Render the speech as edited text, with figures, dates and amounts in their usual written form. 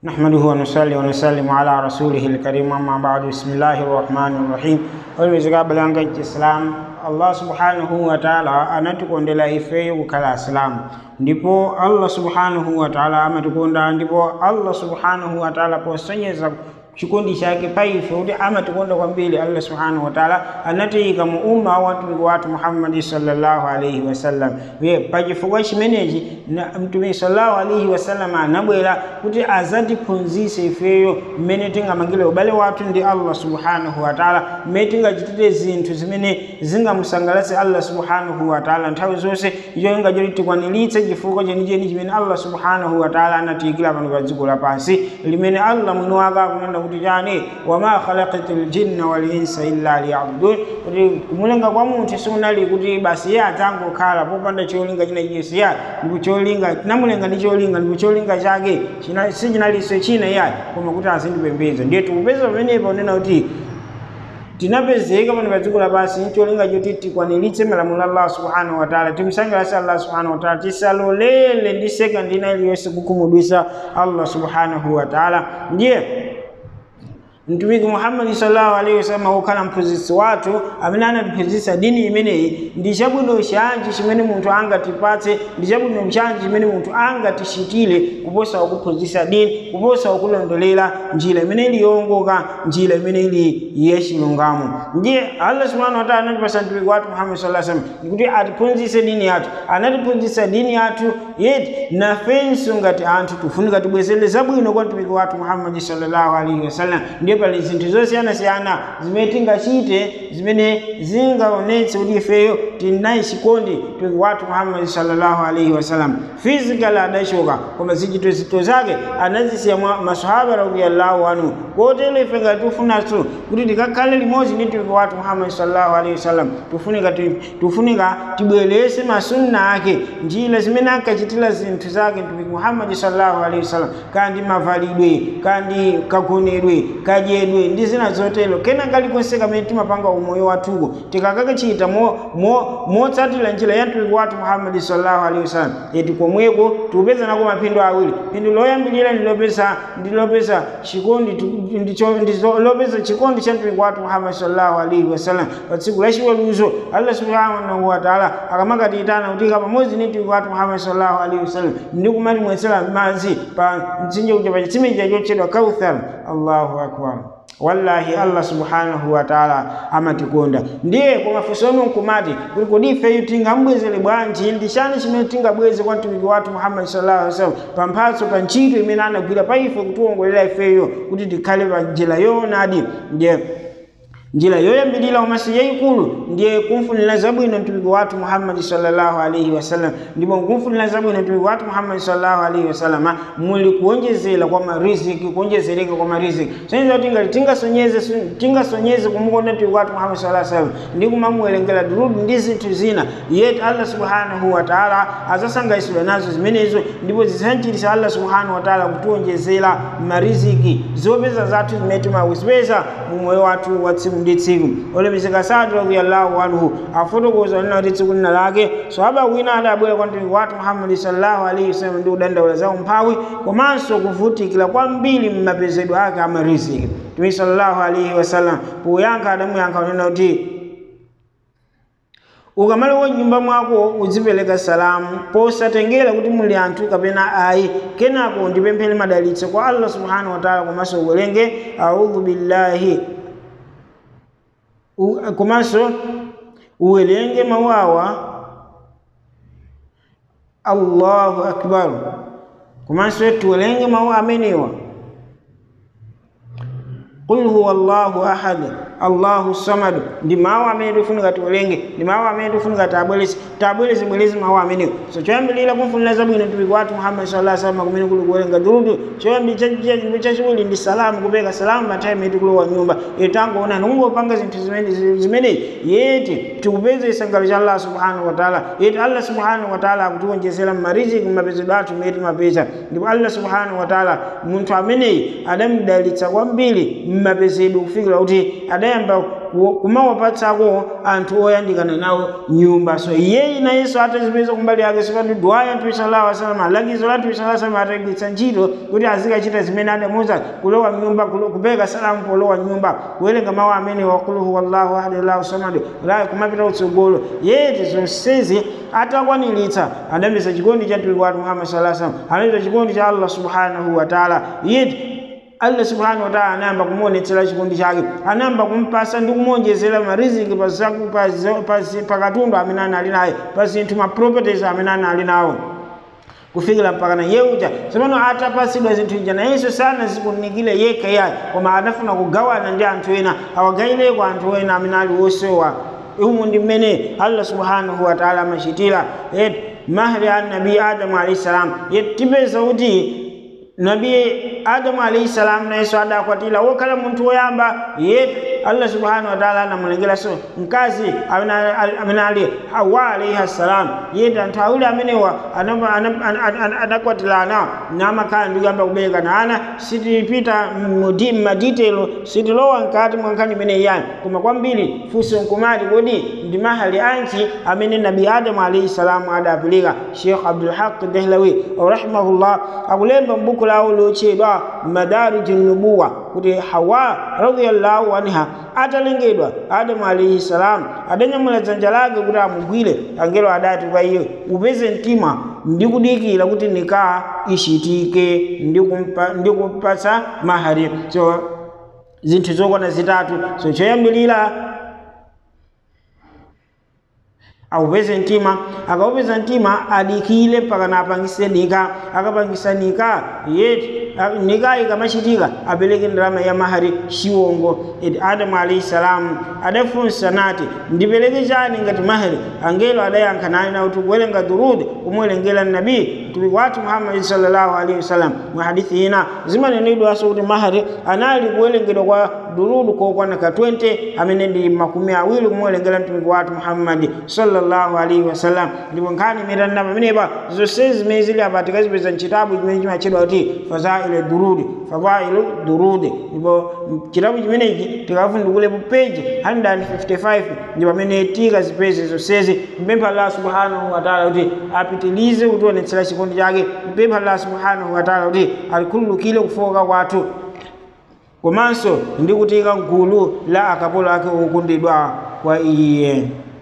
نحمده ونصلي ونسلم على رسوله الكريم أما بعد بسم الله الرحمن الرحيم والمزقاب لانك الإسلام Allah subhanahu wa ta'ala anatukondela ife kukhala Islam ndipo Allah subhanahu wa ta'ala amatukonda ndipo Allah subhanahu wa ta'ala posonyeza chikondi chake pa ife kuti amatukonda kwambiri. Allah subhanahu wa ta'ala anatiyika mu umma watu Muhammad sallallahu alayhi wasallam pachifukwa chimenechi mtume sallallahu alayhi wasallam anabwera kuti azatiphunzitse ifeyo mmene tingamangire ubale wathu ndi Allah subhanahu wa ta'ala, mmene tingachitire zinthu zimene zingamusangalatse Allah subhanahu wa ta'ala nthawi zonse, iyo ingachoti tikwaniritse chifukwa chenicheni chimene Allah subhanahu wa ta'ala anatiyikira pano pa dziko lapansi, limene Allah mwini wake akunena kuti chani wama khalaqatul jinna wal insa illa liya'budun, kuti kumulenga kwa munthu sunali kuti basi iye adzangokhala popanda cholinga china chiyesi ya ndipo cholinga namulenga ndi cholinga ndipo cholinga chake sichinaliso china ya koma kuti azindipembedza. Ndiye tikupeza pamenepo unena kuti tinapezeka pano pa dziko lapansi cholinga choti tikwaniritse malamulo a Allah subhanahu wa ta'ala, timsangalatse Allah subhanahu wa ta'ala, tisalolele ndi sekandi ina iliyonse kukhumudwitsa Allah subhanahu wa ta'ala. Ndiye mtumiki Muhammad sallallahu alaihi wasallam ukhala mphunzitsi wathu amene anatiphunzitsa dini imeneyi. Ndi chabwino chanji chimene munthu angatipatse, ndi chabwino chanji chimene munthu angatichitire kuposa kuphunzitsa dini, kuposa kulondolera njira imene ili yongoka, njira imene ili yachilungamo. Ndiye Allah subhanahu wa ta'ala anatipatsa mtumiki wathu Muhammad sallallahu alaihi wasallam kuti atiphunzitse dini yathu, anatiphunzitsa dini yathu yeti nafenso ngati anthu tifunika tibwezere zabwino kwa mtumiki wathu Muhammad sallallahu alaihi wasallam. Pali zinthu zosiyana-siyana zimene tingachite zimene zingaonetse kuti ifeyo tinayi chikondi mtumiki wathu Muhammad sallallahu alaihi wasallam. Physical adachoka koma zichito zake anazisiya masahaba radhiyallahu anhu, kotero ife ngati tifunanso kuti tikakhale limodzi ndi mtumiki wathu Muhammad sallallahu alaihi wasallam tufunika tibwerese masunna ake, njira zimene ankachitira zinthu zake mtumiki Muhammad sallallahu alaihi wasallam, kandi mavalidwe, kandi kagonedwe, kadyedwe ndi zina zotero kena kalikonse kamene timapanga umoyo wathuko tikakachita motsatira njira ya mtumiki wathu Muhammad sallallahu alaihi wasallam, yeti komweko tikupeza nako maphindu awiri. Phindu loyambirira ndilopeza chikondi cha mtumiki wathu Muhammad sallallahu alaihi wasallam. Pa tsiku la chiweruzo Allah subhanahu wa ta'ala akamakatiyitana kuti pamodzi ndi mtumiki wathu Muhammad sallallahu alaihi wasallam ndi kumatimwetsera madzi pa mtsinje uja pa chitsimire chotchedwa Kauthar. Allahu akbar. Wallahi Allah subhanahu wa ta'ala amatikonda. Ndiye kumafusono nkumati kuti kodi ife tingambwezere bwanji, ndi chani chimene tingabweze kwa mtumiki wathu Muhammad sallallahu alaihi wasallam pa mphatso pa ntchito imene anagwira pa ife kutiwongolera ifeyo kuti tikhale pa njira yoonadi. Ndiye njira yoyambirira umasi yayikulu ndiye kumfunira zabwino mtumiki wathu Muhammad sallallahu alaihi wasallam. Ndipo kumfunira zabwino mtumiki wathu Muhammad sallallahu alaihi wasallam muli kuonjezera kwa mariziki, kuonjezereka kwa mariziki. Sasa tingasonyeze kumukonda mtumiki wathu Muhammad sallallahu alaihi wasallam ndi kumamuwerengera durudu ndi zinthu zina, yeti Allah subhanahu wa ta'ala azasangalatsidwa nazo zimenezo, ndipo zisanchititsa Allah subhanahu wa ta'ala kutiwonjezera mariziki zopeza zathu zimene timazipeza mu moyo wathu wa tsiku ndi tsiku. Olemekezeka Sa'd radhiyallahu anhu afotokoza nena kuti tsiku lina lake sahaba wina adabwera kwa mtumiki wathu Muhammad sallallahu alaihi wasallam ndi kudandaula za umphawi komanso kuvutikira kwambiri mmapezedwe ake amariziki. Mtumiki sallallahu alaihi wasallam poyankha adamuyankha nena kuti ukamala wa nyumba mwako uzipereka salamu posatengera kuti muli anthu kapena ayi, kenako ndipemphere madalitso kwa Allah subhanahu wa ta'ala komanso uwerenge a'udhu billahi, komanso uwerenge mawawa Allahu akbar, komanso tuwerenge mawawa amenewa qul huwa Allahu ahad Allahu samad. Ndi mawu amene tifunika tiwerenge, ndi mawu amene tifunika tabwereze mawu amenewo. So choyambirira kumfunira zabwino mtumiki wathu Muhammad sallallahu alaihi wasallam kumene kuli kuwerenga durudu. Choyambirira chachiwiri ndi salamu, kupereka salamu pa time yeti kulowa nyumba. Tangoona nungopanga zinthu zimene yeti tikupeza chisangalalo cha Allah subhanahu wa ta'ala, yeti Allah subhanahu wa ta'ala akutiwonjezera mariziki mmapezedwe athu mmene timapeza. Ndipo Allah subhanahu wa ta'ala munthu ameneyi adamudalitsa kwambiri mmapezedwe kufikira kuti adayamba kumawapatsako anthu oyandikana nawo nyumba. So iyeyi nayenso atazipeza kumbali yake sikati dua ya Mtume sallallahu alaihi wasallam, langizo la Mtume sallallahu alaihi wasallam atagwiritsa ntchito kuti azikachita zimene adamuwuza: kulowa nyumba, kupereka salamu polowa nyumba, kuwerenga mawu amene wa qul huwallahu ahad allahu samad, kumapita kutsogolo. Yeti zonsezi atakwaniritsa adamisa chikondi cha mtumiki wathu Muhammad sallallahu alaihi wasallam, anamisa chikondi cha Allah subhanahu wa ta'ala. Yeti Allah subhanahu wa ta'ala anayamba kumuonetsera chikondi chake, anayamba kumpasa ndi kumuonjezera mariziki pa katundu amene anali naye, pa zinthu ma properties amene anali nawo, kufikira mpaka na yeuja semano atapasidwa zinthu ija nayenso sana zikunikile yekha yayi, koma anafuna kugawana ndi anthu ena, awagaile kwa anthu ena amene ali osowa. Umu ndi mmene Allah subhanahu wa ta'ala amachitira mahri an nabi Adamu alayhi salam. Tipeza kuti Nabi Adamu alayhi salam nayenso adakwatira wokhala munthu woyamba. Allah subhanahu wa ta'ala anamulengera so mkazi amene ali Hawa alayhi salam. Anthu awiri amenewa adakwatirana namakhala ndi kuyamba kubereka ana. Sitipita madetail, sitilowa mkati mwa nkhani imene yani, koma kwambiri funso nkumati kodi ndi mahali anchi amene Nabi Adamu alayhi salam adapilika. Sheikh Abdul Haq Dahlawi rahimahullah akulemba mbuku lawo lotchedwa Madarijun Nubuwa kuti Hawa radhiyallahu anha atalengedwa Adamu alayhi salam adanyamula dzanja lake kuti amugwire. Angelo adati kwa iye upeze mtima ndi kudikira kuti nikah ishitike ndi kumpatsa mahari. So zinthu zokwana zitatu. So choyambilira awupeze mtima, akawupeza mtima adikile mpaka napangise nikah. Akapangisa nikah, nikah ikamachitika apereke ndalama ya mahari shiwongo. Adamu alayhi salam adafunsa nati ndipereke chani ngati mahari? Angelo adayankha naye na kuti kuwerenga durud kumwelengera nabii mtumiki wathu Muhammad sallallahu alaihi wasallam. Mwa hadithi ina zimanenedwanso kuti mahari anali kuwerengedwa kwa durud kokwana ka 20 amene ndi makumi awiri kumwelengera mtumiki wathu Muhammad sallallahu alaihi wasallam. Ndipo nkhani imetanapa pamenepa zonsezi zimene zili apa tikazipeza mchitabu chimene chimachedwa kuti fadhailu durud. Ndipo chitabu chimenechi tikavundukulepo page 155 ndi pamene tikazipeze zonsezi. Mpempha Allah subhanahu wa ta'ala kuti apitilize kutionetsera chikondi chake. Mpempha Allah subhanahu wa ta'ala kuti alikhululukire kufoka kwathu, komanso ndi kutika mgulu la akapolo ake okondedwa kwa iye.